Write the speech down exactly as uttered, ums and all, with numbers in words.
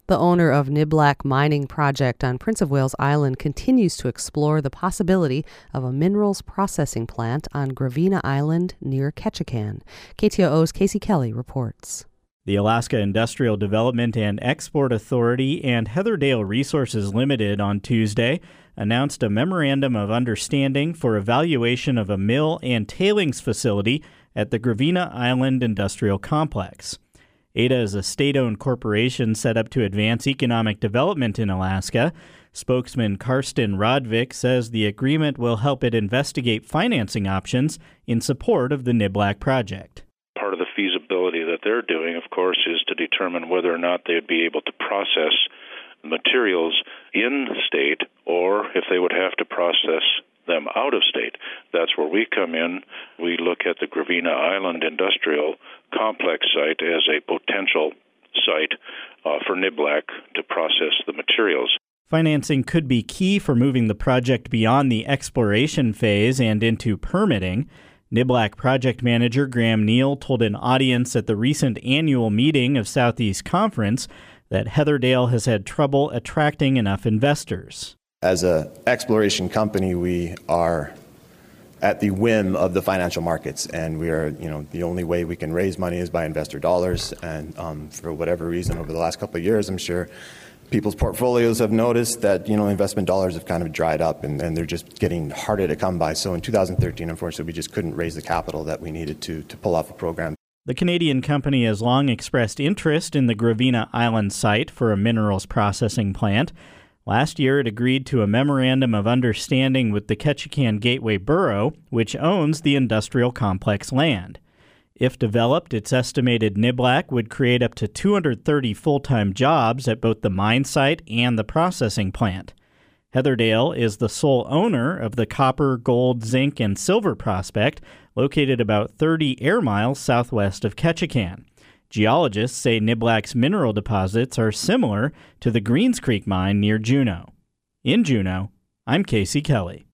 The owner of Niblack Mining Project on Prince of Wales Island continues to explore the possibility of a minerals processing plant on Gravina Island near Ketchikan. K T O O's Casey Kelly reports. The Alaska Industrial Development and Export Authority and Heatherdale Resources Limited on Tuesday announced a memorandum of understanding for evaluation of a mill and tailings facility at the Gravina Island Industrial Complex. A D A is a state-owned corporation set up to advance economic development in Alaska. Spokesman Karsten Rodvik says the agreement will help it investigate financing options in support of the Niblack project. Part of the feasibility that they're doing, of course, is to determine whether or not they'd be able to process materials in the state or if they would have to process them out of state. That's where we come in. We look at the Gravina Island Industrial Complex site as a potential site uh, for Niblack to process the materials. Financing could be key for moving the project beyond the exploration phase and into permitting. Niblack project manager Graham Neal told an audience at the recent annual meeting of Southeast Conference that Heatherdale has had trouble attracting enough investors. As an exploration company, we are at the whim of the financial markets, and we are, you know, the only way we can raise money is by investor dollars. And um, for whatever reason, over the last couple of years, I'm sure people's portfolios have noticed that, you know, investment dollars have kind of dried up and, and they're just getting harder to come by. So in two thousand thirteen, unfortunately, we just couldn't raise the capital that we needed to to pull off a program. The Canadian company has long expressed interest in the Gravina Island site for a minerals processing plant. Last year, it agreed to a memorandum of understanding with the Ketchikan Gateway Borough, which owns the industrial complex land. If developed, it's estimated Niblack would create up to two hundred thirty full-time jobs at both the mine site and the processing plant. Heatherdale is the sole owner of the copper, gold, zinc, and silver prospect, located about thirty air miles southwest of Ketchikan. Geologists say Niblack's mineral deposits are similar to the Greens Creek mine near Juneau. In Juneau, I'm Casey Kelly.